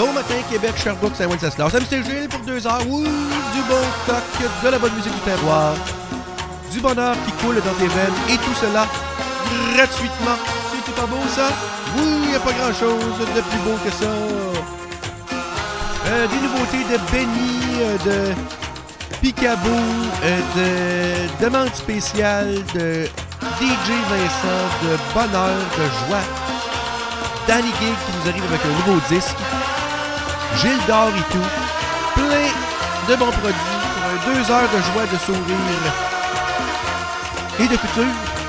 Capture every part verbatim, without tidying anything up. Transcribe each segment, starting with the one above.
Bon matin, Québec, Sherbrooke, Saint-Wenceslas. M C Gilles pour deux heures. Oui, du bon stock, de la bonne musique du terroir, du bonheur qui coule dans tes veines et tout cela gratuitement. C'est pas beau ça? Oui, il n'y a pas grand-chose de plus beau que ça. Euh, des nouveautés de Benny, euh, de Picaboo, euh, de demande spéciale, de D J Vincent, de bonheur, de joie. Danny Gig qui nous arrive avec un nouveau disque. Gilles d'or et tout. Plein de bons produits pour un deux heures de joie, de sourire et de futur.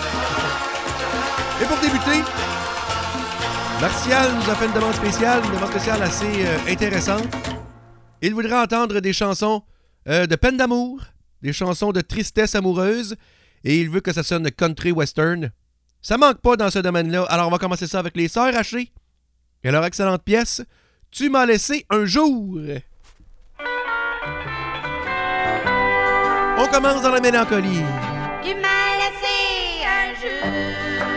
Et pour débuter, Martial nous a fait une demande spéciale, une demande spéciale assez euh, intéressante. Il voudrait entendre des chansons euh, de peine d'amour, des chansons de tristesse amoureuse, et il veut que ça sonne country western. Ça manque pas dans ce domaine-là, alors on va commencer ça avec les Sœurs Hachées et leur excellente pièce « Tu m'as laissé un jour ». On commence dans la mélancolie. Tu m'as laissé un jour.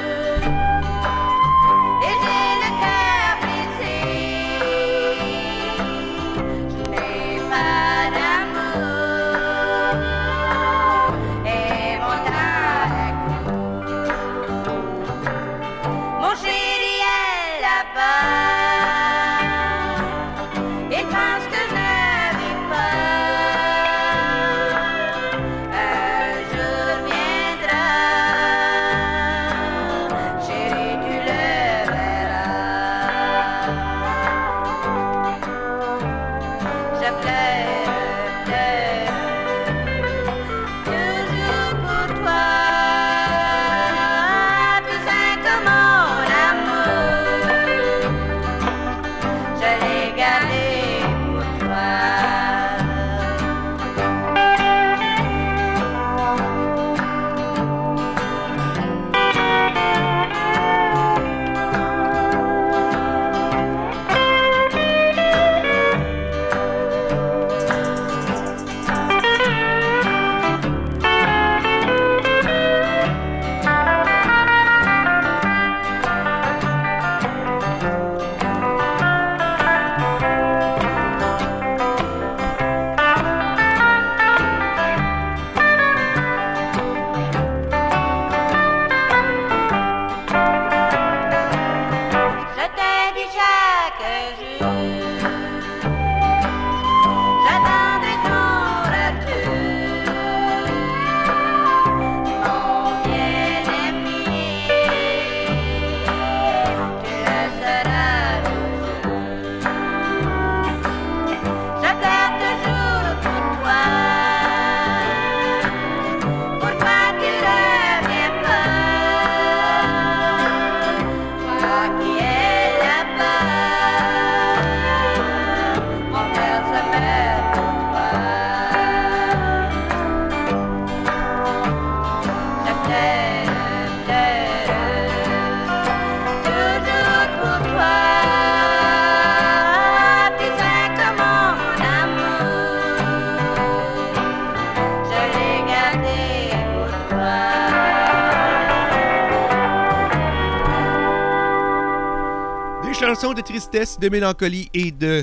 De tristesse, de mélancolie et de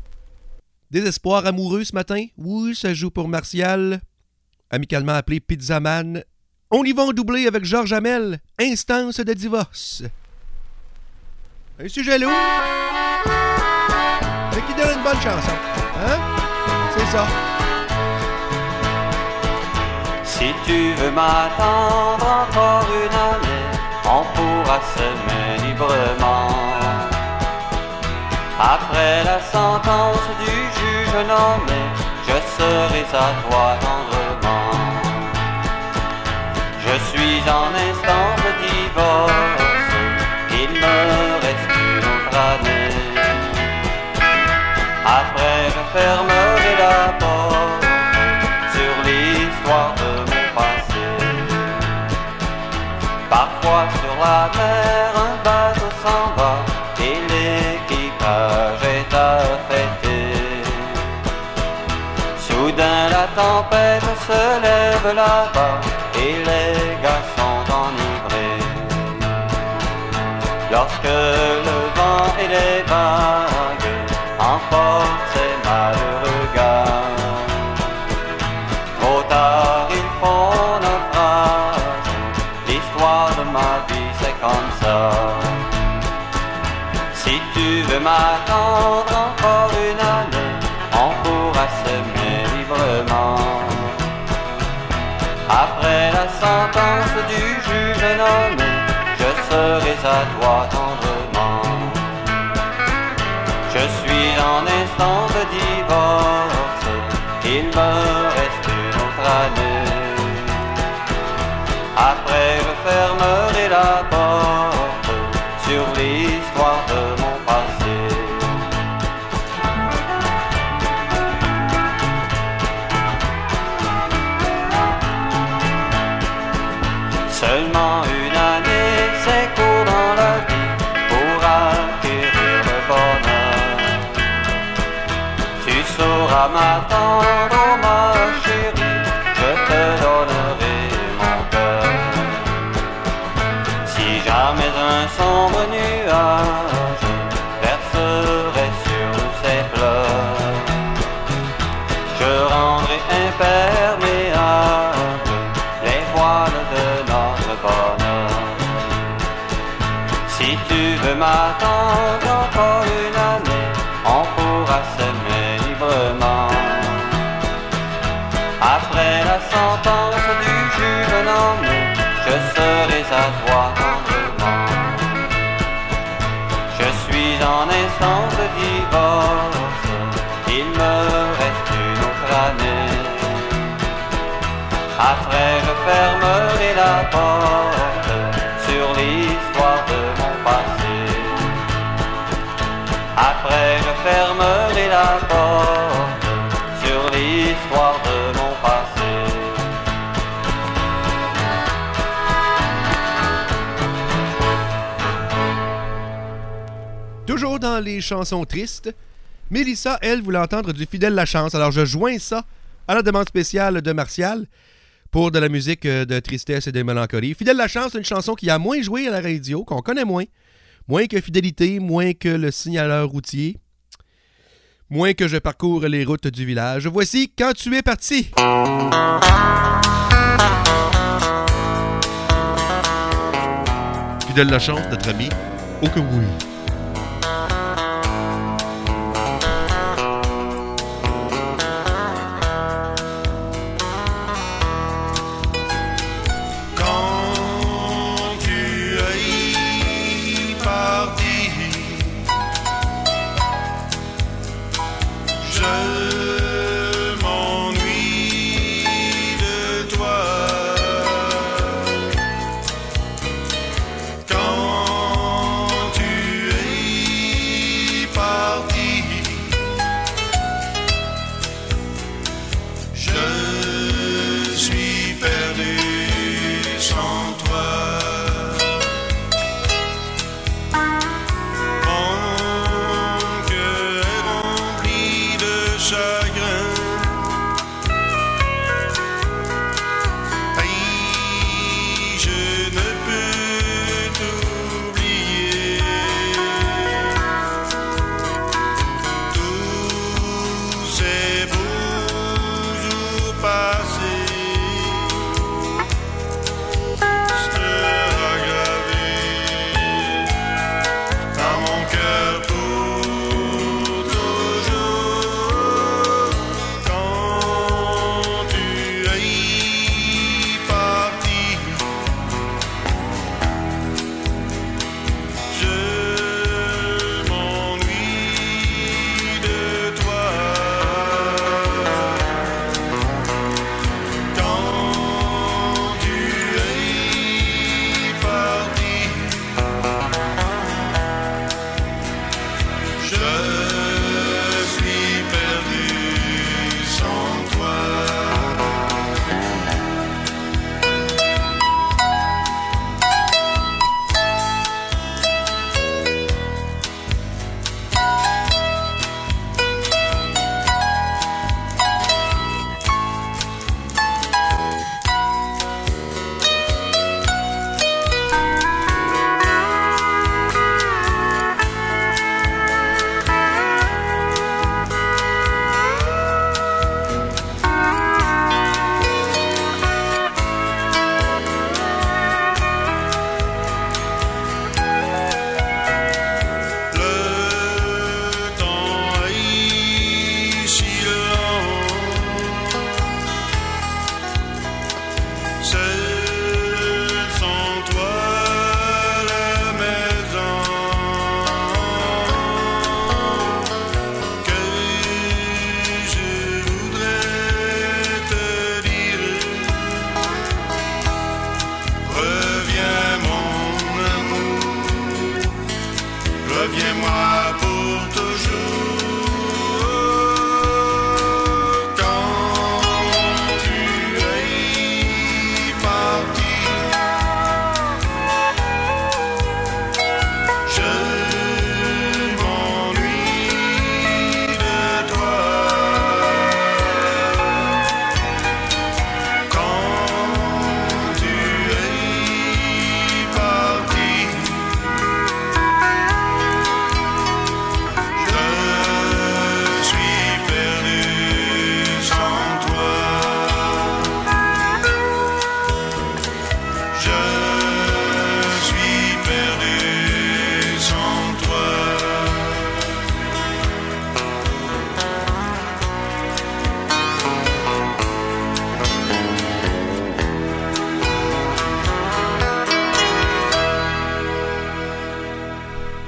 désespoir amoureux ce matin. Oui, ça joue pour Martial, amicalement appelé Pizzaman. On y va en doublé avec Georges Hamel, Instance de divorce. Un sujet lourd, mais qui donne une bonne chanson. Hein? C'est ça. Si tu veux m'attendre encore une année, on pourra s'aimer librement. Après la sentence du juge nommé, je serai à toi tendrement. Je suis en instance de divorce, il me reste une autre année. Après je fermerai la porte sur l'histoire de mon passé. Parfois sur la mer un bateau s'en va et l'équipage est affecté. Soudain la tempête se lève là-bas et les gars sont enivrés. Lorsque le vent et les vagues en emporte ces malheureux gars. Trop tard ils font naufrage, l'histoire de ma vie c'est comme ça. Si tu veux m'attendre encore une année, on pourra s'aimer librement. Après la sentence du juge nommé, je serai à toi tendrement. Je suis en instant de divorce, il me reste une autre année. Après je fermerai la porte sur l'histoire de mon passé. Seulement une année, c'est court dans la vie pour acquérir le bonheur. Tu sauras m'attendre, oh ma chérie, je te donnerai mon cœur. Si jamais un sombre nuage verserait sur nous ses pleurs, je rendrai imperméable les voiles de notre bonheur. Si tu veux m'attendre encore une année, on pourra s'aimer librement. Après la sentence du juge nommé, je serai à toi tendrement. Je suis en instance de divorce, il me reste une autre année. Après je fermerai la porte sur l'histoire de mon passé. Après je fermerai la porte sur l'histoire de mon passé. Toujours dans les chansons tristes, Mélissa, elle, voulait entendre du Fidèle la Chance. Alors je joins ça à la demande spéciale de Martial pour de la musique de tristesse et de mélancolie. Fidèle la Chance, c'est une chanson qui a moins joué à la radio, qu'on connaît moins. Moins que Fidélité, moins que le signaleur routier, moins que je parcours les routes du village. Voici Quand tu es parti. Fidèle la Chance, notre ami, oh que oui. Quand tu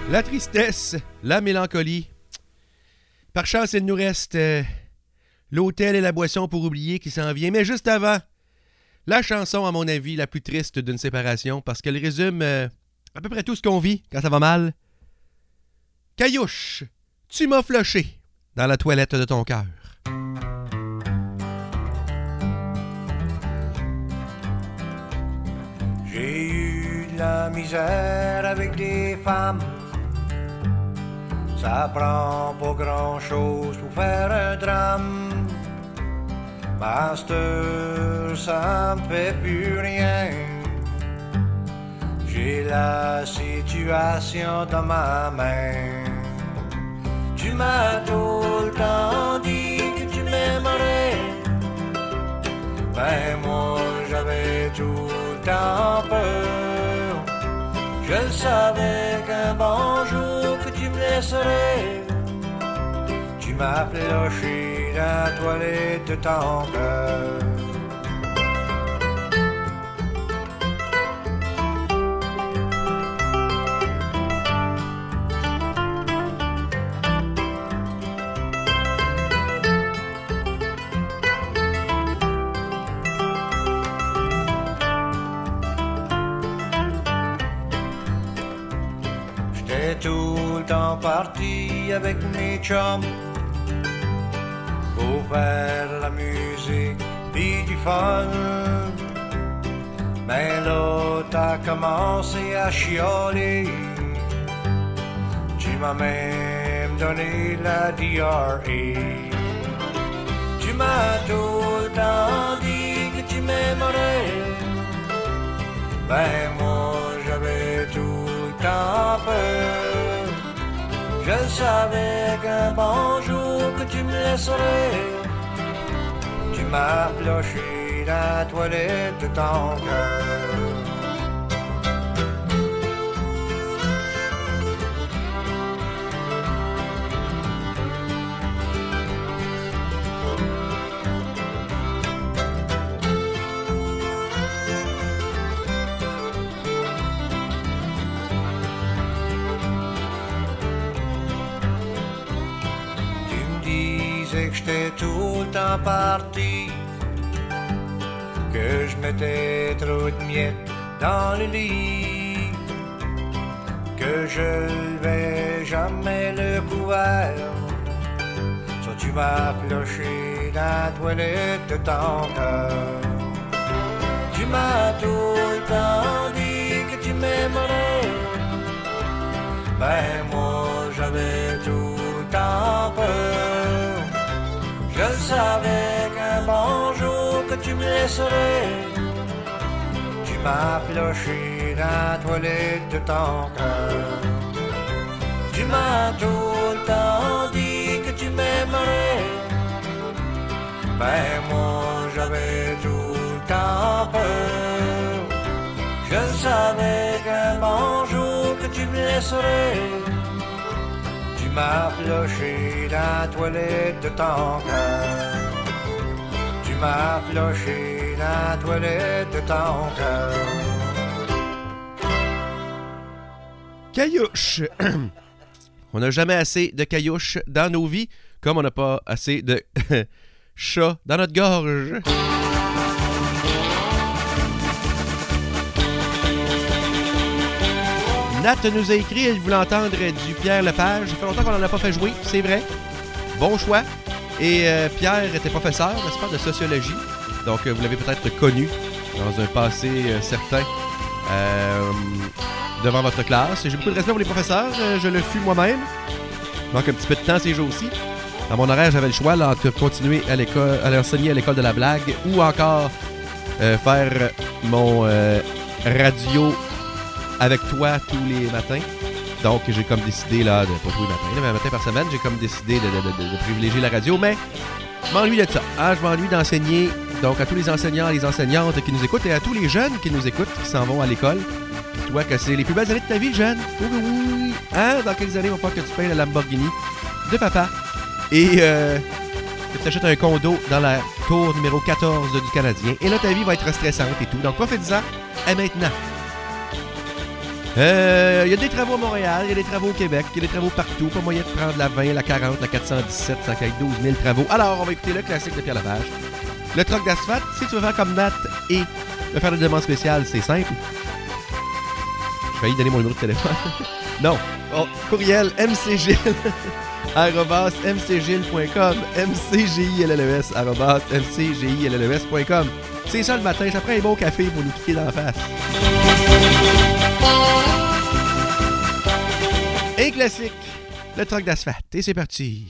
La tristesse, la mélancolie. Par chance, il nous reste euh, l'hôtel et la boisson pour oublier qui s'en vient. Mais juste avant, la chanson, à mon avis, la plus triste d'une séparation, parce qu'elle résume euh, à peu près tout ce qu'on vit quand ça va mal. Caillouche, tu m'as floché dans la toilette de ton cœur. J'ai eu de la misère avec des femmes. Ça prend pas grand-chose pour faire un drame. Master, ça me fait plus rien. J'ai la situation dans ma main. Tu m'as tout le temps dit que tu m'aimerais. Ben moi j'avais tout le temps peur. Je le savais qu'un bon jour que tu me laisserais. Tu m'as floché la toilette de ton cœur. J'étais tout le temps parti avec mes chums pour faire la musique pis du fun. Mais là t'as commencé à chialer. Tu m'as même donné la D R A. Tu m'as tout le temps dit que tu m'aimerais. Ben moi j'avais tout le temps peur. Je savais qu'un bon jour que tu me laisserais. Tu m'as floché la toilette de ton cœur. Que j'étais tout le temps parti, que je mettais trop de miettes dans le lit, que je levais jamais le couvert. So tu m'as floché la toilette de ton cœur. Tu m'as tout le temps dit que tu m'aimerais. Ben moi j'avais tout le temps peur. Je savais qu'un bon jour que tu me laisserais. Tu m'as floché la toilette de ton cœur. Tu m'as tout le temps dit que tu m'aimerais. Ben moi j'avais tout le temps peur. Je savais qu'un bon jour que tu me laisserais. Tu m'as floché la toilette de ton cœur. Tu m'as floché la toilette de ton cœur. Caillouche. On n'a jamais assez de caillouches dans nos vies, comme on n'a pas assez de chats dans notre gorge. Nat nous a écrit, elle voulait entendre du Pierre Lepage. Ça fait longtemps qu'on n'en a pas fait jouer, c'est vrai. Bon choix. Et euh, Pierre était professeur, n'est-ce pas, de sociologie. Donc, euh, vous l'avez peut-être connu dans un passé euh, certain euh, devant votre classe. J'ai beaucoup de respect pour les professeurs. Euh, je le fus moi-même. Il manque un petit peu de temps ces jours-ci. Dans mon horaire, j'avais le choix là, entre continuer à l'école, à enseigner à l'école de la blague ou encore euh, faire mon euh, radio avec toi tous les matins. Donc, j'ai comme décidé, là, de, pas tous les matins, mais un matin par semaine, j'ai comme décidé de, de, de, de privilégier la radio, mais je m'ennuie de ça. Hein? Je m'ennuie d'enseigner, donc à tous les enseignants et les enseignantes qui nous écoutent et à tous les jeunes qui nous écoutent, qui s'en vont à l'école. Dis-toi que c'est les plus belles années de ta vie, jeune. Oui, oui, oui. Hein? Dans quelques années, il va falloir que tu payes la Lamborghini de papa. Et euh, que tu achètes un condo dans la tour numéro quatorze du Canadien. Et là, ta vie va être stressante et tout. Donc, profite-en et maintenant. Euh, il y a des travaux à Montréal, il y a des travaux au Québec, il y a des travaux partout. Pas moyen de prendre la vingt, la quarante, la quatre cent dix-sept, cent douze mille travaux. Alors, on va écouter le classique de Pierre Lepage. Le troc d'asphalte. Si tu veux faire comme Nat et me faire une demande spéciale, c'est simple. J'ai failli donner mon numéro de téléphone. Non. Oh, courriel mcgilles arobase mcgilles point com mcgilles arobase mcgilles point com. C'est ça le matin, ça prend un bon café pour nous kicker dans la face. Et classique, le troc d'asphalte. Et c'est parti.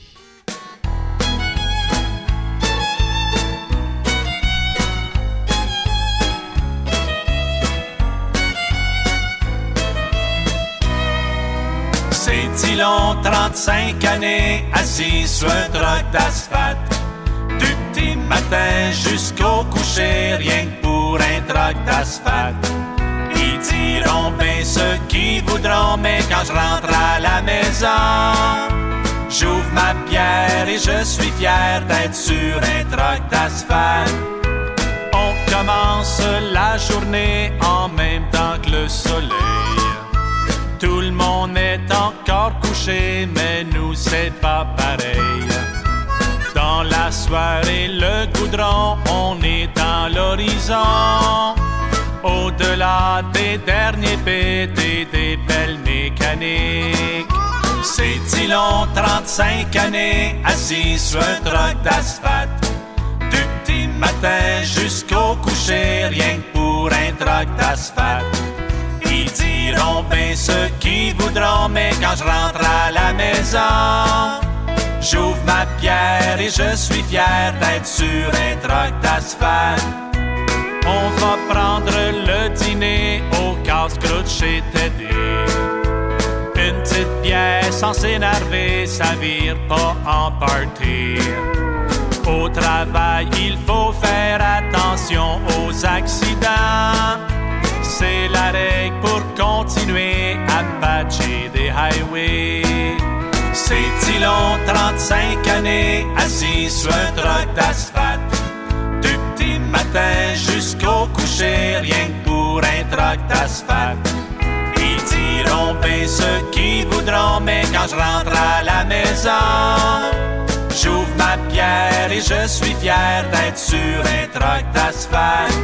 C'est si long, trente-cinq années, assis sur un troc d'asphalte. Du petit matin jusqu'au coucher, rien que pour un troc d'asphalte. Ils diront bien ceux qui voudront, mais quand je rentre à la maison, j'ouvre ma bière et je suis fier d'être sur un troc d'asphalte. On commence la journée en même temps que le soleil. Tout le monde est encore couché, mais nous c'est pas pareil. Dans la soirée, le goudron, on est dans l'horizon. Au-delà des derniers bêtes et des belles mécaniques. C'est si long, trente-cinq années, assis sur un troc d'asphalte. Du petit matin jusqu'au coucher, rien que pour un troc d'asphalte. Ils diront bien ceux qui voudront, mais quand je rentre à la maison, j'ouvre ma bière et je suis fier d'être sur un troc d'asphalte. On va prendre le dîner au casse-croûte chez Teddy. Une petite bière sans s'énerver, ça vire pas en party. Au travail, il faut faire attention aux accidents. C'est la règle pour continuer à patcher des highways. C'est si long, trente-cinq années, assis sur un troc d'asphalte. Du petit matin jusqu'au coucher, rien que pour un troc d'asphalte. Ils diront bien ceux qui voudront, mais quand je rentre à la maison, j'ouvre ma bière et je suis fier d'être sur un troc d'asphalte.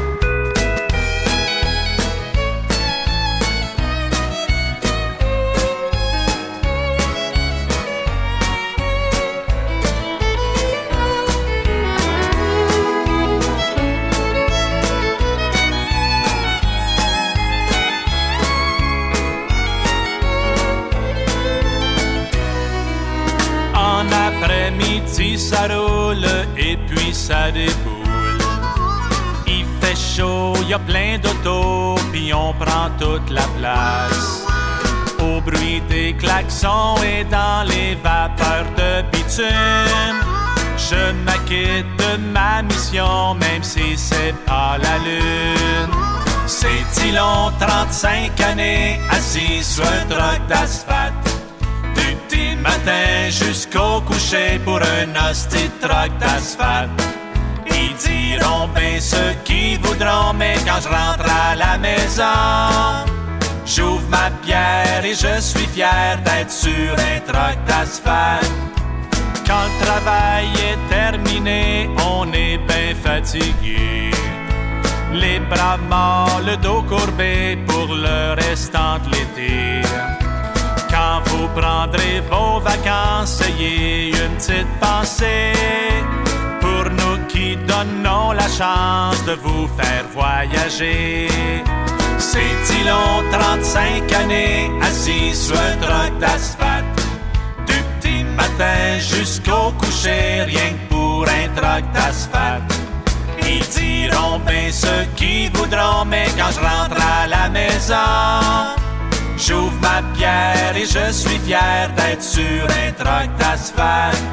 Après-midi, ça roule et puis ça déboule. Il fait chaud, y a plein d'autos, puis on prend toute la place. Au bruit des klaxons et dans les vapeurs de bitume, je m'acquitte de ma mission, même si c'est pas la lune. C'est si long, trente-cinq années, assis sur un troc d'asphalte. Du petit matin jusqu'au coucher pour un hostie de troc d'asphalte. Ils diront bien ceux qui voudront, mais quand je rentre à la maison, j'ouvre ma bière et je suis fier d'être sur un troc d'asphalte. Quand le travail est terminé, on est bien fatigué. Les bras morts, le dos courbé pour le restant de l'été. Quand vous prendrez vos vacances, ayez une petite pensée pour nous qui donnons la chance de vous faire voyager. C'est si long, trente-cinq années, assis sur un troc d'asphalte. Du petit matin jusqu'au coucher, rien que pour un troc d'asphalte. Ils diront bien ceux qui voudront, mais quand je rentre à la maison, j'ouvre ma bière et je suis fier d'être sur un troc d'asphalte.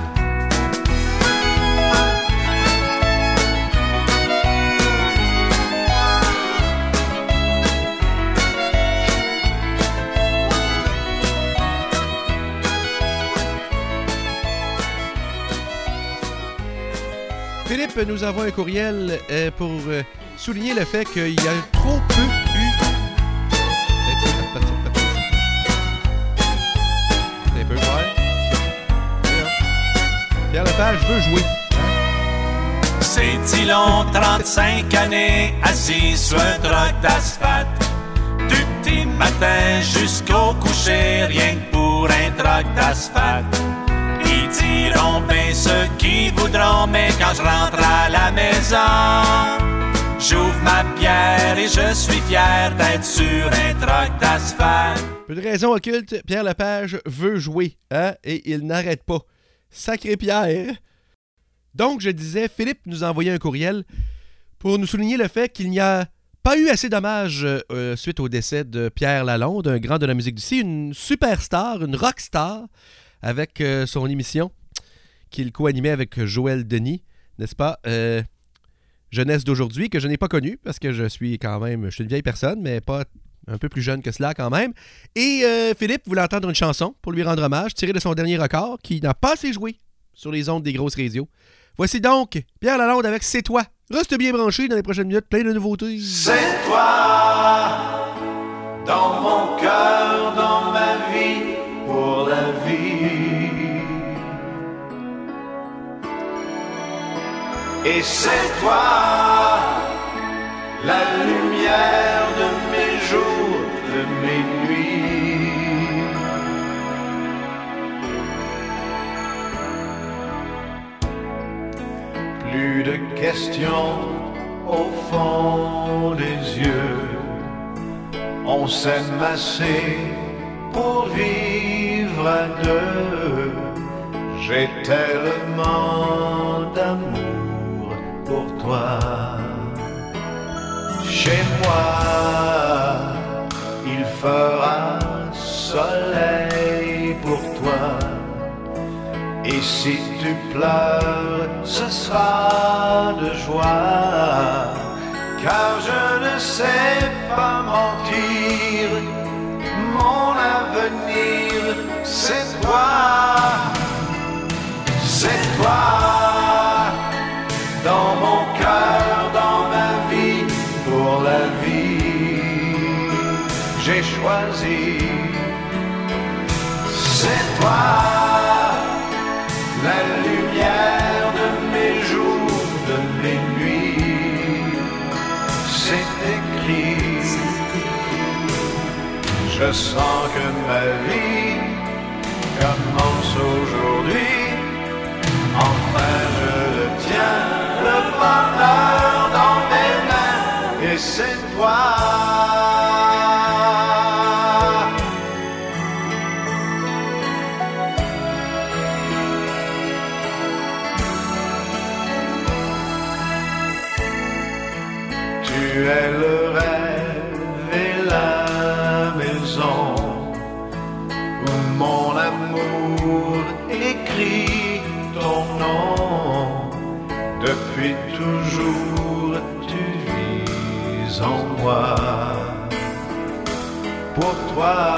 Philippe nous envoie un courriel euh, pour euh, souligner le fait qu'il y a trop peu eu... Lepage veut jouer. C'est dit long, trente-cinq années, assis sur un troc d'asphalte. Du petit matin jusqu'au coucher, rien que pour un troc d'asphalte. Ils diront bien ce qu'ils voudront, mais quand je rentre à la maison, j'ouvre ma bière et je suis fier d'être sur un troc d'asphalte. Peu de raison occulte, Pierre Lepage veut jouer, hein, et il n'arrête pas. Sacré Pierre! Donc, je disais, Philippe nous a envoyé un courriel pour nous souligner le fait qu'il n'y a pas eu assez d'hommages euh, suite au décès de Pierre Lalonde, un grand de la musique d'ici, une superstar, une rockstar, avec euh, son émission qu'il co-animait avec Joël Denis, n'est-ce pas? Euh, jeunesse d'aujourd'hui, que je n'ai pas connue, parce que je suis quand même, je suis une vieille personne, mais pas un peu plus jeune que cela quand même. Et euh, Philippe voulait entendre une chanson pour lui rendre hommage, tirée de son dernier record, qui n'a pas assez joué sur les ondes des grosses radios. Voici donc Pierre Lalonde avec C'est toi. Reste bien branché dans les prochaines minutes, plein de nouveautés. C'est toi, dans mon cœur, dans ma vie, pour la vie. Et c'est toi, la lumière de mes jours, de mes nuits. Plus de questions au fond des yeux. On s'aime assez pour vivre à deux. J'ai tellement d'amour pour toi. Chez moi, il fera soleil pour toi. Et si tu pleures, ce sera de joie, car je ne sais pas mentir, mon avenir, c'est toi, c'est toi, dans mon cœur, dans ma vie, pour la vie, j'ai choisi, c'est toi. La lumière de mes jours, de mes nuits, c'est écrit. Je sens que ma vie commence aujourd'hui. Enfin je le tiens, le bonheur dans mes mains, et c'est toi. Tu es le rêve et la maison où mon amour écrit ton nom. Depuis toujours tu vis en moi. Pour toi,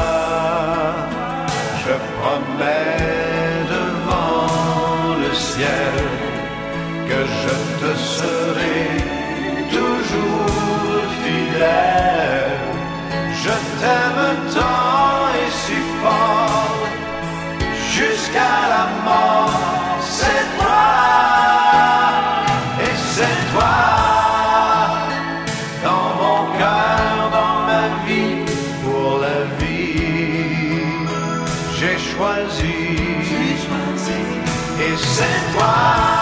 je promets devant le ciel que je te serai toujours fidèle. Je t'aime tant et si fort, jusqu'à la mort. C'est toi, et c'est toi, dans mon cœur, dans ma vie, pour la vie. J'ai choisi, et c'est toi,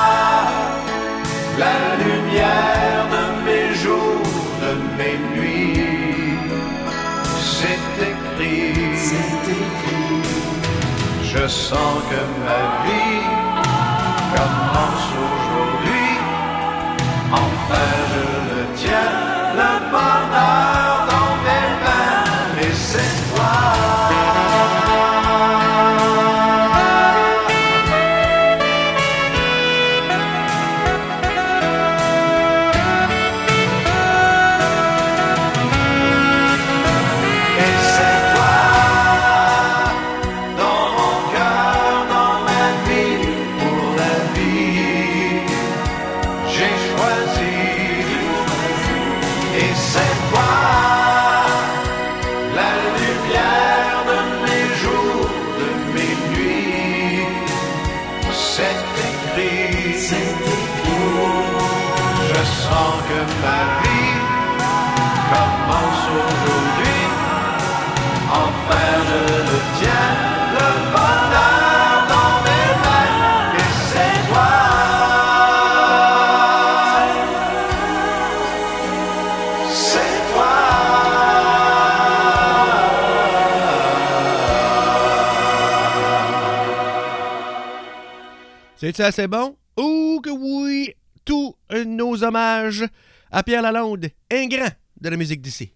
la lumière de mes jours, de mes nuits, c'est écrit, c'est écrit. Je sens que ma vie commence aujourd'hui. Enfin je le tiens, le bonheur dans mes mains, et c'est toi. Why? ma vie commence aujourd'hui. Enfin je le tiens, le bonheur dans mes mains, et c'est toi. C'est toi. C'est-tu assez bon? Oh que oui! Tous nos hommages à Pierre Lalonde, un grand de la musique d'ici.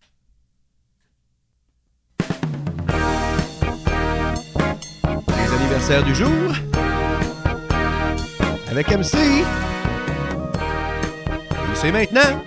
Les anniversaires du jour avec M C. Et c'est maintenant.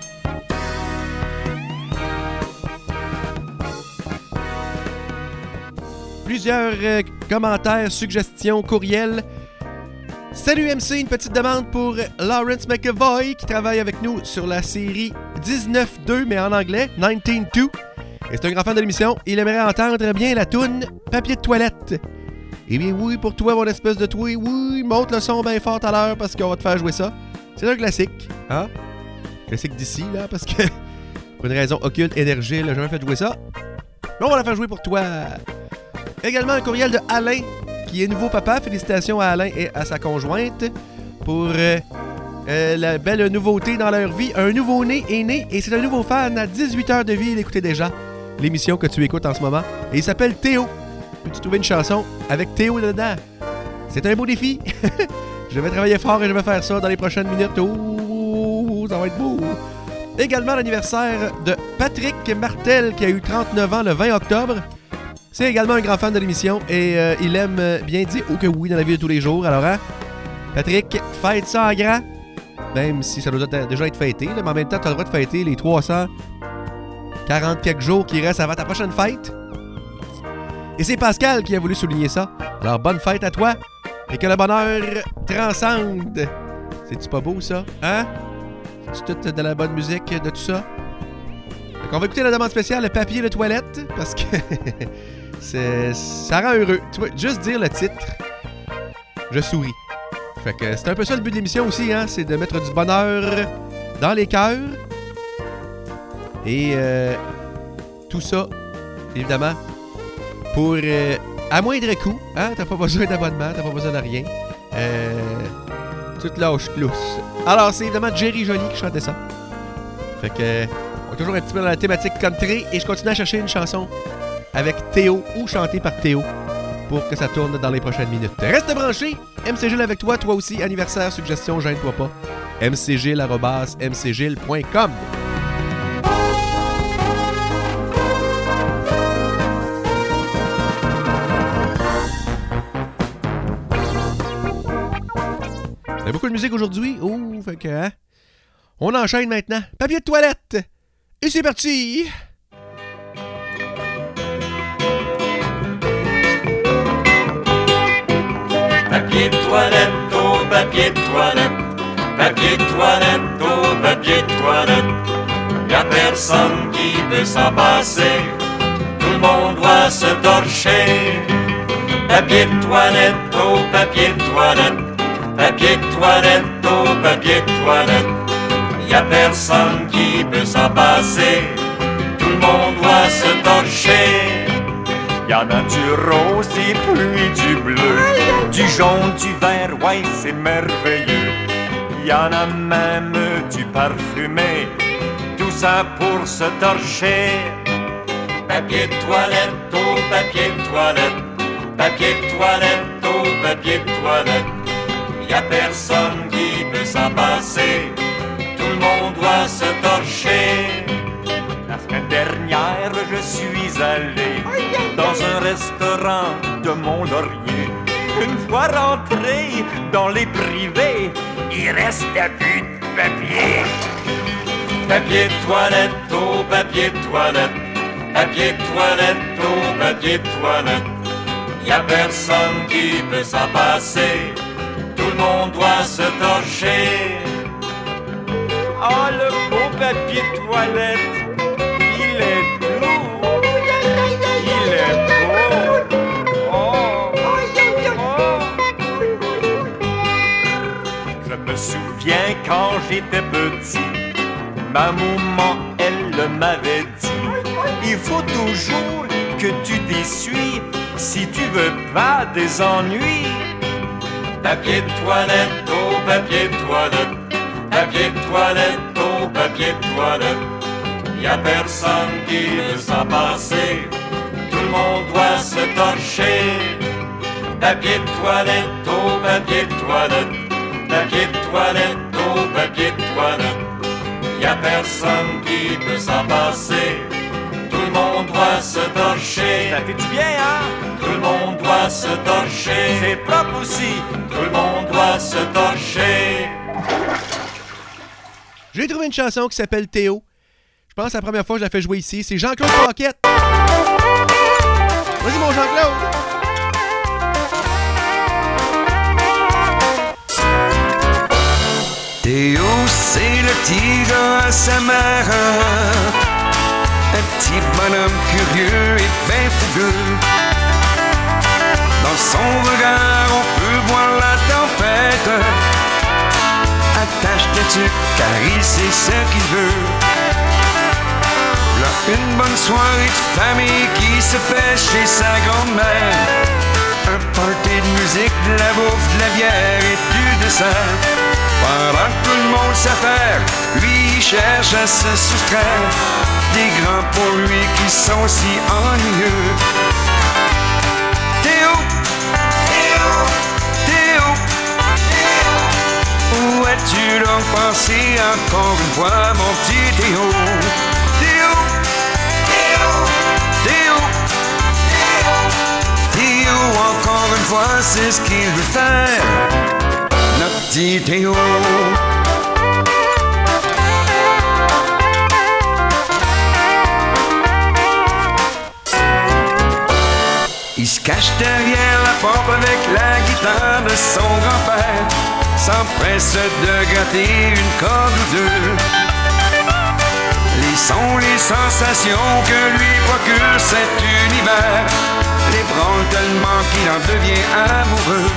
Plusieurs euh, commentaires, suggestions, courriels. Salut M C, une petite demande pour Lawrence McAvoy qui travaille avec nous sur la série dix-neuf deux mais en anglais, dix-neuf deux. Et c'est un grand fan de l'émission. Il aimerait entendre bien la toune Papier de toilette. Eh bien oui, pour toi, mon espèce de toi, oui, monte le son bien fort à l'heure parce qu'on va te faire jouer ça. C'est un classique, hein? Classique d'ici, là, parce que pour une raison occulte, énergie, là, j'ai jamais fait jouer ça. Mais on va la faire jouer pour toi. Également un courriel de Alain, qui est nouveau papa. Félicitations à Alain et à sa conjointe pour euh, euh, la belle nouveauté dans leur vie. Un nouveau-né est né et c'est un nouveau fan à dix-huit heures de vie. Il écoutait déjà l'émission que tu écoutes en ce moment. Et il s'appelle Théo. Peux-tu trouver une chanson avec Théo dedans? C'est un beau défi. Je vais travailler fort et je vais faire ça dans les prochaines minutes. Oh, ça va être beau. Également l'anniversaire de Patrick Martel qui a eu trente-neuf ans le vingt octobre. C'est également un grand fan de l'émission et euh, il aime bien dire « Oh que oui » dans la vie de tous les jours. Alors, hein, Patrick, fête ça en grand, même si ça doit déjà être fêté, là, mais en même temps, tu as le droit de fêter les trois cent quarante quelques jours qui restent avant ta prochaine fête. Et c'est Pascal qui a voulu souligner ça. Alors, bonne fête à toi et que le bonheur transcende. C'est-tu pas beau, ça? Hein? C'est-tu toute de la bonne musique, de tout ça? Donc, on va écouter la demande spéciale, le papier de toilette, parce que c'est, ça rend heureux. Tu vois, juste dire le titre, je souris. Fait que c'est un peu ça le but de l'émission aussi, hein? C'est de mettre du bonheur dans les cœurs. Et euh, tout ça, évidemment, pour euh, à moindre coût, hein? T'as pas besoin d'abonnement, t'as pas besoin de rien. Euh, tu te lâches clousse. Alors, c'est évidemment Jerry Joly qui chantait ça. Fait que on est toujours un petit peu dans la thématique country et je continue à chercher une chanson avec Théo ou chantée par Théo pour que ça tourne dans les prochaines minutes. Reste branché, M C Gilles avec toi, toi aussi, anniversaire, suggestion, gêne-toi pas. m c gilles arobase m c gilles point com. Il y a beaucoup de musique aujourd'hui. Oh, fait que, hein? On enchaîne maintenant. Papier de toilette! Et c'est parti! Papier de toilette, oh papier de toilette, papier de toilette, oh papier de toilette. Y'a personne qui peut s'en passer, tout le monde doit se torcher. Papier de toilette, oh papier de toilette, papier de toilette, oh papier de toilette. Y'a personne qui peut s'en passer, tout le monde doit se torcher. Y'en a du rose et puis du bleu, du jaune, du vert, ouais c'est merveilleux. Y'en a même du parfumé, tout ça pour se torcher. Papier de toilette, oh papier de toilette, papier de toilette, oh papier de toilette. Y'a personne qui peut s'en passer, tout le monde doit se torcher. La semaine dernière, je suis allé dans un restaurant de Mont-Laurier. Une fois rentré dans les privés, il restait plus de papier. Papier de toilette, oh papier de toilette, papier de toilette, oh papier de toilette. Y'a personne qui peut s'en passer, tout le monde doit se torcher. Oh, le beau papier de toilette, il est doux, il est beau. Oh, oh. Je me souviens quand j'étais petit, ma maman, elle m'avait dit, il faut toujours que tu t'essuies si tu veux pas des ennuis. Papier de toilette, oh papier de toilette, papier de toilette, oh papier de toilette. Y'a personne qui veut s'en passer, tout le monde doit se torcher. Papier de toilette, oh papier de toilette, papier de toilette, oh papier de toilette. Y'a personne qui peut s'en passer, tout le monde doit se torcher. Ça fait du bien, hein? Tout le monde doit se torcher. C'est propre aussi, tout le monde doit se torcher. J'ai trouvé une chanson qui s'appelle Théo. Je pense que c'est la première fois que je la fais jouer ici. C'est Jean-Claude Paquette. Vas-y, mon Jean-Claude. Théo, c'est le petit gars à sa mère. Un petit bonhomme curieux et bien fougueux. Dans son regard, on peut voir la tempête. Attache tes tucs, car il sait ce qu'il veut. Là, une bonne soirée de famille qui se fait chez sa grand-mère. Un party de musique, de la bouffe, de la bière et du dessert. Pendant que tout le monde s'affaire, lui il cherche à se soustraire des grands pour lui qui sont si ennuyeux. Théo, Théo, Théo, Théo, où as-tu donc pensé encore une fois, mon petit Théo? Théo, Théo, Théo, Théo, Théo, encore une fois, c'est ce qu'il veut faire. Notre petit Théo. Il se cache derrière la porte avec la guitare de son grand-père, s'empresse de gratter une corde ou deux. Les sons, les sensations que lui procure cet univers l'ébranlent tellement qu'il en devient amoureux.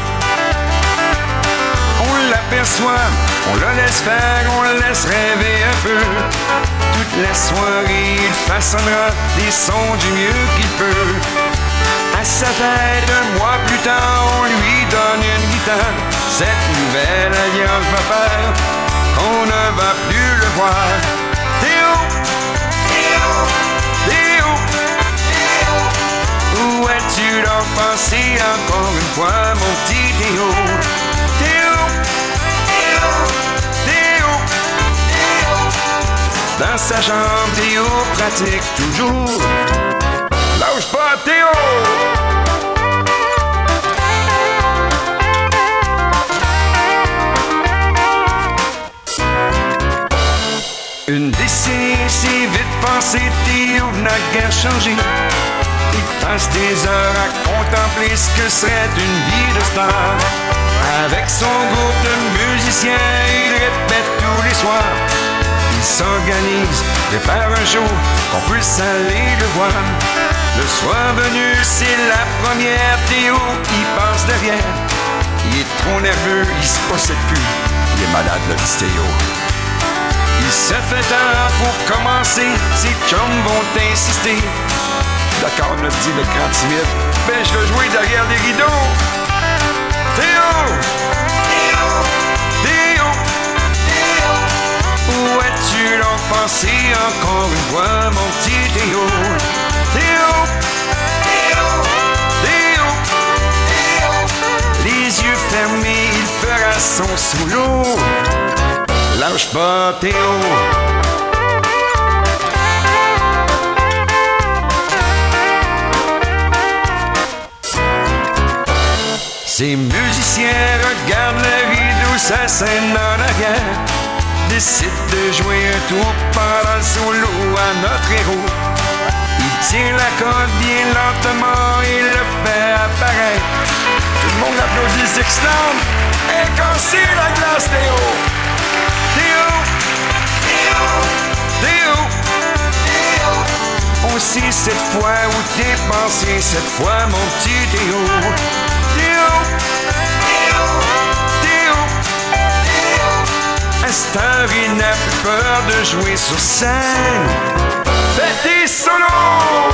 On l'aperçoit, on le laisse faire, on le laisse rêver un peu. Toute la soirée, il façonnera des sons du mieux qu'il peut. À sa fête, un mois plus tard, on lui donne une guitare. Cette nouvelle alliance va faire qu'on ne va plus le voir. Théo, Théo, Théo, Théo, où as-tu donc pensé encore une fois, mon petit Théo? Théo, Théo, Théo, Théo. Dans sa chambre, Théo pratique toujours. Lâche pas, Théo! Une décennie si vite passée, Théo n'a guère changé. Il passe des heures à contempler ce que serait une vie de star. Avec son groupe de musiciens, il répète tous les soirs. Il s'organise, prépare un jour qu'on puisse aller le voir. Le soir venu, c'est la première, Théo qui passe derrière. Il est trop nerveux, il se possède plus. Il est malade, le petit Théo. Il se fait tard, faut commencer, ses chums vont insister. D'accord, me dit le grand timide, ben je veux jouer derrière les rideaux. Théo! Théo! Théo! Théo! Où as-tu donc pensé encore une fois, mon petit Théo? Théo! Théo! Théo! Théo! Les yeux fermés, il fera son solo. Lâche pas, Théo! Ces musiciens regardent le rideau, sa scène en arrière, décident de jouer un tour pendant le solo à notre héros. Il tire la corde bien lentement et le fait apparaître. Tout le monde applaudit, s'exclame: et cassez la glace, Théo! Théo! Théo! Théo! Théo! On sait cette fois où t'es passé, cette fois, mon petit Théo! Théo! Théo! Théo! Théo! À cette heure, il n'a plus peur de jouer sur scène. Faites des solos!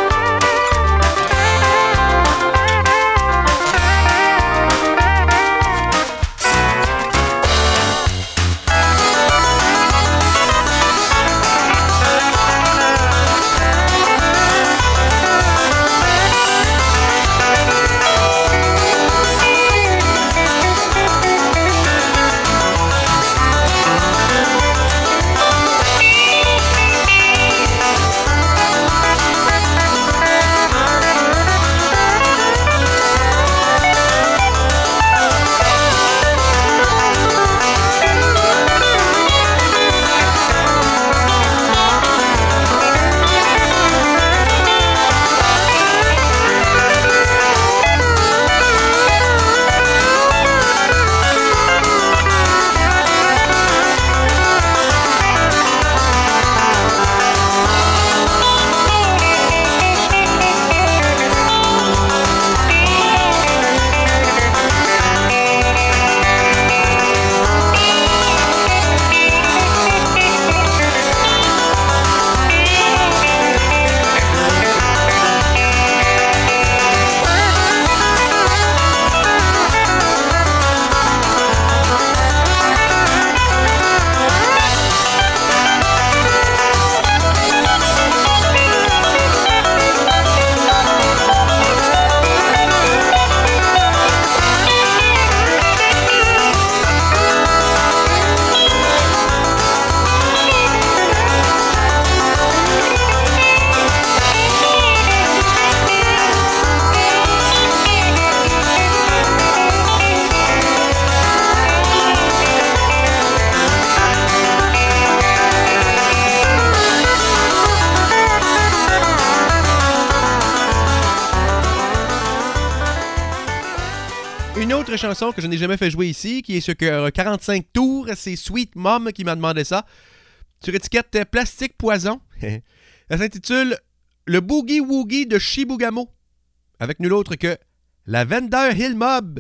Chanson que je n'ai jamais fait jouer ici, qui est sur quarante-cinq tours, c'est Sweet Mom qui m'a demandé ça, sur étiquette Plastique Poison. Elle s'intitule Le Boogie Woogie de Chibougamau, avec nul autre que la Vender Hill Mob.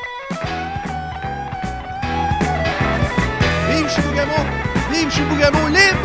Vive Chibougamau! Vive Chibougamau libre!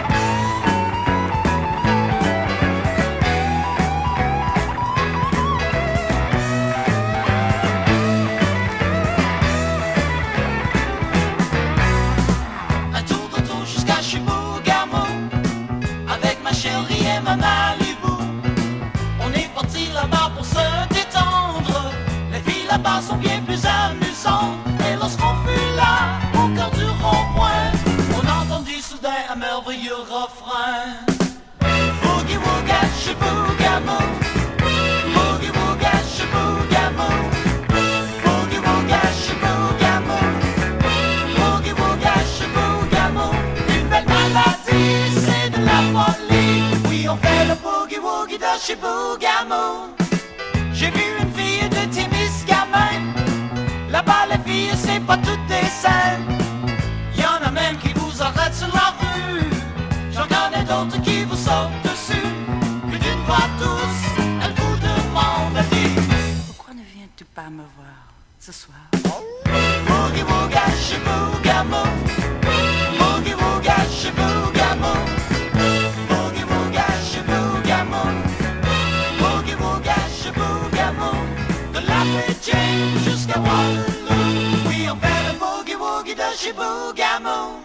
Malibu. On est parti là-bas pour se détendre. Les filles là-bas sont bien plus amusantes. Et lorsqu'on fut là, au cœur du rond-point, on entendit soudain un merveilleux refrain. Boogie wooga shibougamau, boogie wooga shibougamau, boogie wooga shibougamau, boogie wooga shibougamau. Une belle maladie, c'est de la folie. On fait le boogie-woogie de Chibougamau. J'ai vu une fille de Témiscamingue. Là-bas les filles c'est pas toutes des saintes. Y'en a même qui vous arrêtent sur la rue. J'en connais d'autres qui vous sautent dessus. Puis d'une voix douce, elle vous demande, elle dit: pourquoi ne viens-tu pas me voir ce soir? Boogie-wooga Chibougamau, boogie-wooga Chibougamau, de la Virginie jusqu'à Waterloo. Oui, on fait le boogie-woogie de Chibougamau.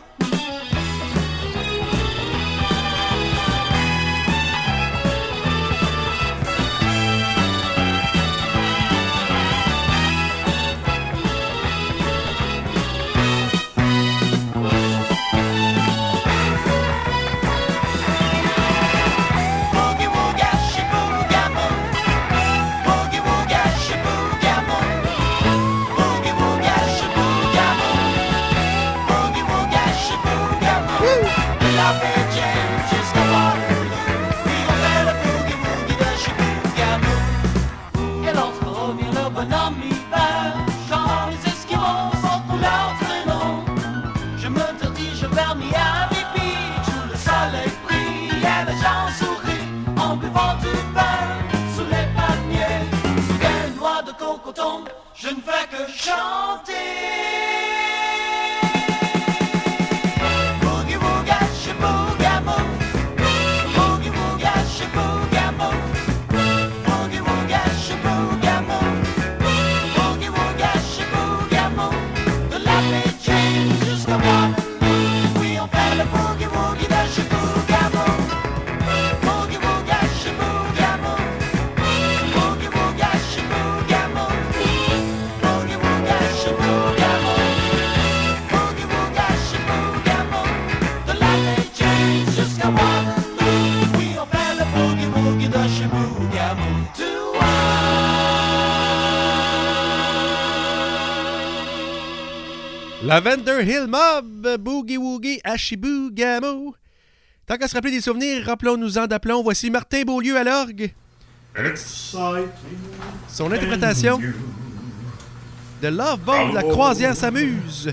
Je ne fais que chanter. Lavender Hill Mob, Boogie Woogie, Ashibou, Gamo. Tant qu'à se rappeler des souvenirs, rappelons-nous-en d'aplomb. Voici Martin Beaulieu à l'orgue. Avec son interprétation de Love Boat, La croisière s'amuse.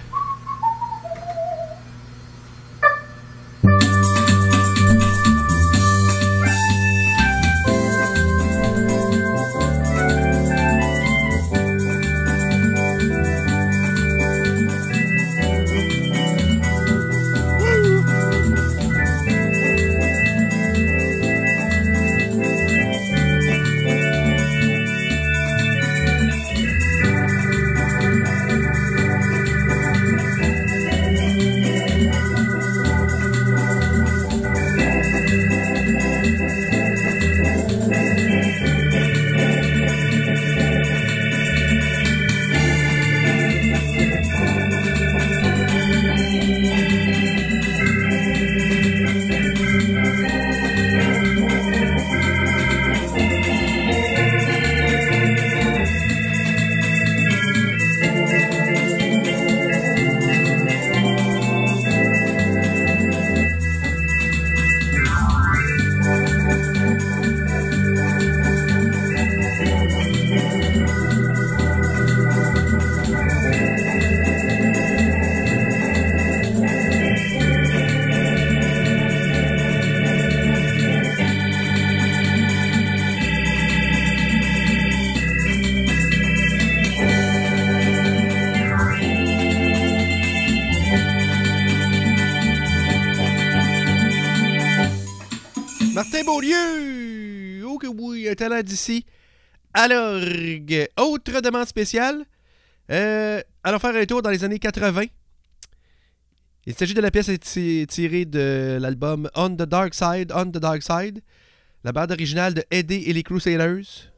Martin Beaulieu! Oh que oui, un talent d'ici. Alors, autre demande spéciale. Euh, allons faire un tour dans les années quatre-vingts. Il s'agit de la pièce tirée de l'album On the Dark Side, On the Dark Side. La bande originale de Eddie et les Crusaders.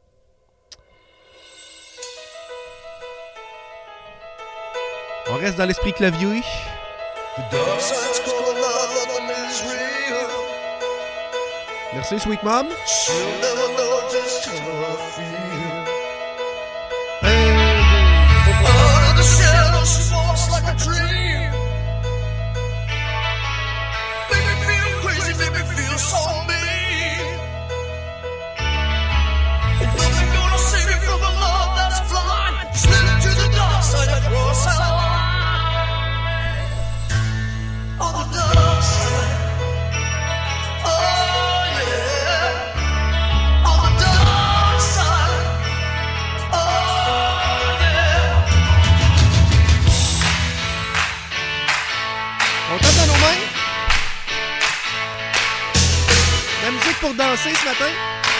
On reste dans l'esprit clavier. Merci, Sweet Mom. Pour danser ce matin.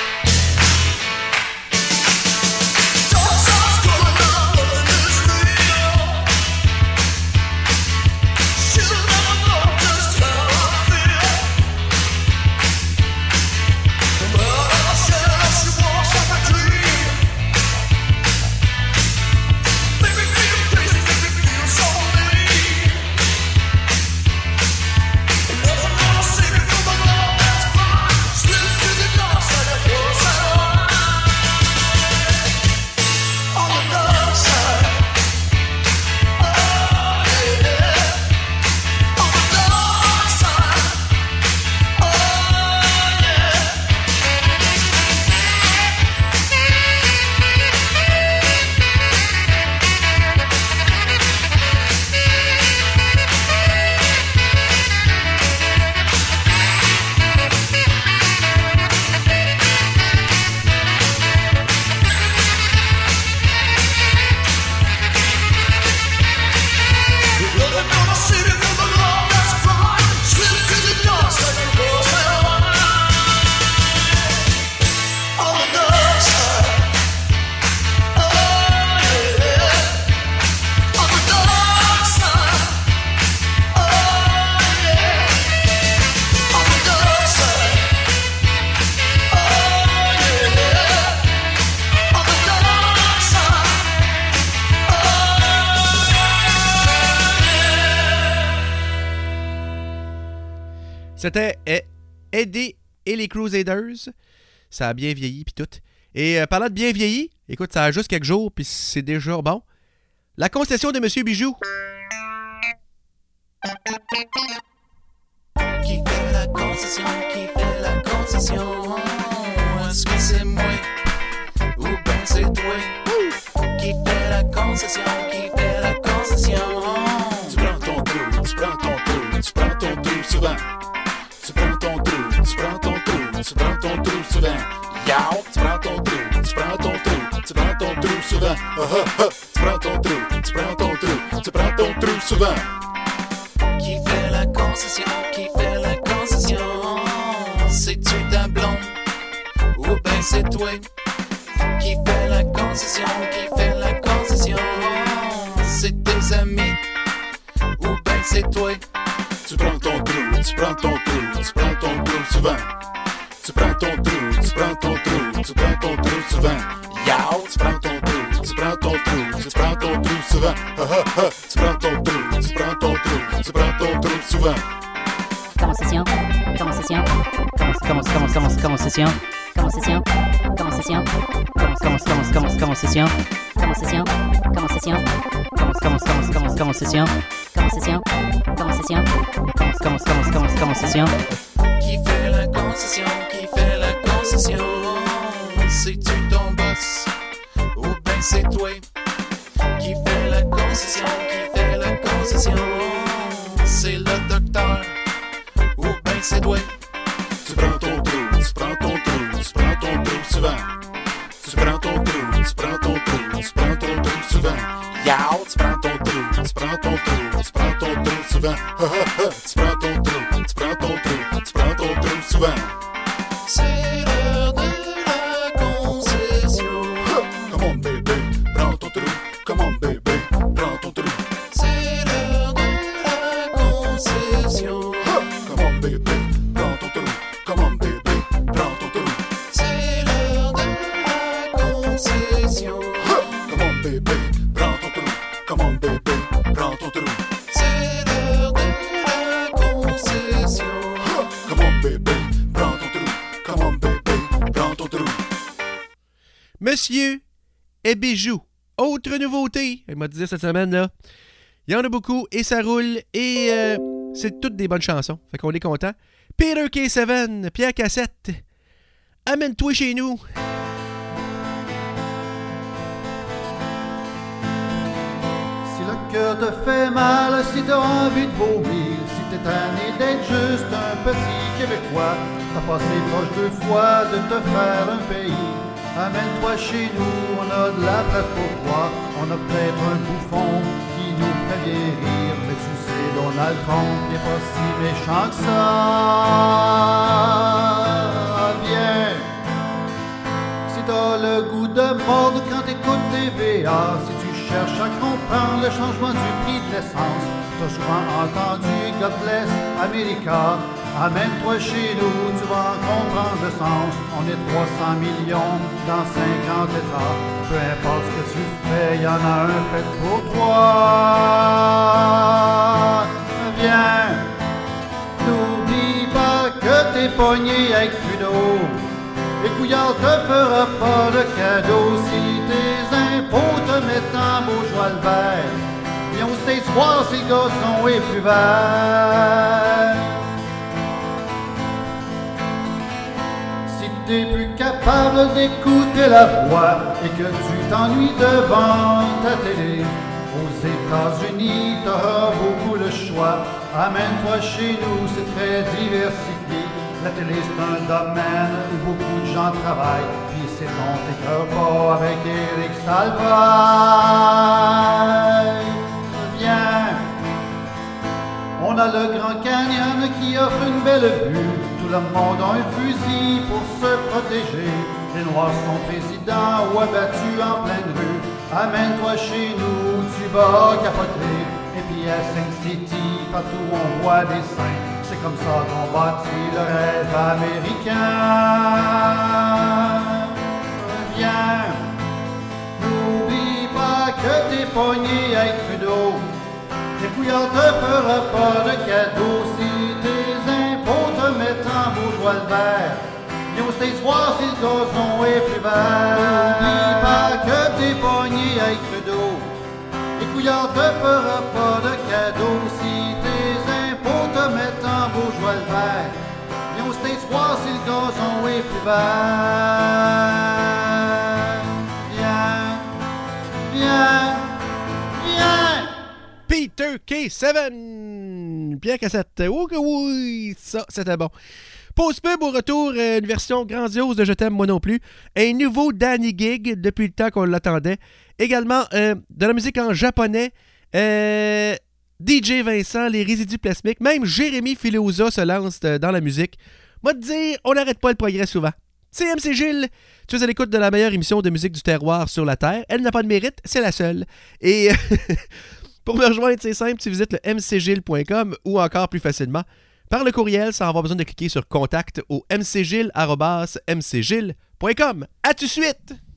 C'était eh, Eddie et les Crusaders. Ça a bien vieilli, puis tout. Et euh, parlant de bien vieilli, écoute, ça a juste quelques jours, puis c'est déjà bon. La concession de Monsieur Bijou. Qui fait la concession, qui fait la concession? Est-ce que c'est moi ou ben c'est toi? Qui fait la concession, qui fait la concession? Tu prends ton trou, tu prends ton trou, tu prends ton trou souvent. Tu prends ton trou, tu prends ton trou, tu prends ton trou souvent. Yow, tu prends ton trou, tu prends ton trou, tu prends ton trou souvent. Ah, ah, ah. Tu prends ton trou, tu prends ton trou, tu prends ton trou souvent. Qui fait la concession, qui fait la concession? C'est-tu ta blonde ou ben c'est toi? Qui fait la concession, qui fait la concession? C'est tes amis ou ben c'est toi? Tu prends ton trou, tu prends ton trou, tu prends ton trou souvent. Tu prends ton trou, tu prends ton trou, tu prends ton trou souvent. Yow, tu prends ton trou, tu prends ton trou, tu prends ton trou souvent. Ha ha ha, tu prends ton trou, tu prends ton trou, tu prends ton trou souvent. Concession, concession, concession, concession, concession, concession, concession, concession, concession, concession, concession, concession, concession, concession, concession. Qui fait la concession, qui fait la concession? C'est-tu ton boss ou ben c'est toi? Qui fait la concession, qui fait la concession? C'est le docteur ou ben c'est toi? Tu prends ton trou, tu prends ton trou, tu prends ton trou souvent. Tu prends ton trou, tu prends ton trou, tu prends ton trou souvent. Yow, tu prends ton trou, tu prends ton trou, tu prends ton trou souvent. Ha ha ha, tu prends ton trou, tu prends ton trou, tu prends ton trou souvent. C'est l'heure de la concession. Come on bébé, prends ton trou. Come on bébé, prends ton trou. C'est l'heure de la concession. Come on bébé, prends ton trou. Come on bébé, prends ton trou. C'est l'heure de la concession. Come on bébé, prends ton trou. Come on bébé, prends ton trou. C'est l'heure de la concession. Come on bébé, prends ton trou. Come on bébé, prends ton trou. Monsieur et bijoux. Autre nouveauté, il m'a dit cette semaine-là. Il y en a beaucoup et ça roule et euh, c'est toutes des bonnes chansons. Fait qu'on est content. Peter K sept, Pierre Cassette, amène-toi chez nous. Si le cœur te fait mal, si t'as envie de vomir, si t'es tanné d'être juste un petit Québécois, t'as passé proche deux fois de te faire un pays. Amène-toi chez nous, on a de la place pour toi. On a peut-être un bouffon qui nous fait bien rire, mais tu sais, Donald Trump n'est pas si méchant que ça. Viens, si t'as le goût de mordre quand t'écoutes T V A, si tu cherches à comprendre le changement du prix de l'essence, t'as souvent entendu God bless America. Amène-toi chez nous, tu vas en comprendre le sens. On est trois cents millions dans cinquante États. Peu importe ce que tu fais, y en a un fait pour toi. Viens, n'oublie pas que t'es pogné avec Trudeau. Et Couillard te fera pas de cadeau si tes impôts te mettent en bourgeois le vert. Viens aux States voir si le gazon est plus vert. T'es plus capable d'écouter la voix et que tu t'ennuies devant ta télé. Aux États-Unis, t'auras beaucoup le choix. Amène-toi chez nous, c'est très diversifié. La télé, c'est un domaine où beaucoup de gens travaillent. Puis c'est bon, t'écœures pas avec Éric Salvaille. Viens, on a le Grand Canyon qui offre une belle vue. Tout le monde a un fusil pour se protéger. Les Noirs sont présidents ou abattus en pleine rue. Amène-toi chez nous, tu vas capoter. Et puis à Saint-City, partout on voit des saints. C'est comme ça qu'on bâtit le rêve américain. Viens, n'oublie pas que t'es pogné avec Trudeau. Les Couillards te fera pas de cadeau si tes impôts te mettent en bourgeois le vert. Viens aux States voir si le gazon est plus vert. N'oublie pas que t'es pogné avec Trudeau. Les Couillards te fera pas de cadeau si tes voir si le gazon est plus vert. Viens, viens, viens. Peter K sept, Pierre Cassette. Oh que oui, ça, c'était bon. Pause pub au retour, euh, une version grandiose de Je t'aime moi non plus. Un nouveau Danny Gig depuis le temps qu'on l'attendait. Également euh, de la musique en japonais. Euh, D J Vincent, les résidus plasmiques. Même Jérémy Filosa se lance euh, dans la musique. Moi te dire, on n'arrête pas le progrès souvent. C'est M C Gilles. Tu es à l'écoute de la meilleure émission de musique du terroir sur la Terre. Elle n'a pas de mérite, c'est la seule. Et pour me rejoindre, c'est simple, tu visites le m c gilles point com ou encore plus facilement par le courriel sans avoir besoin de cliquer sur contact au m c gilles arobase m c gilles point com. À tout de suite!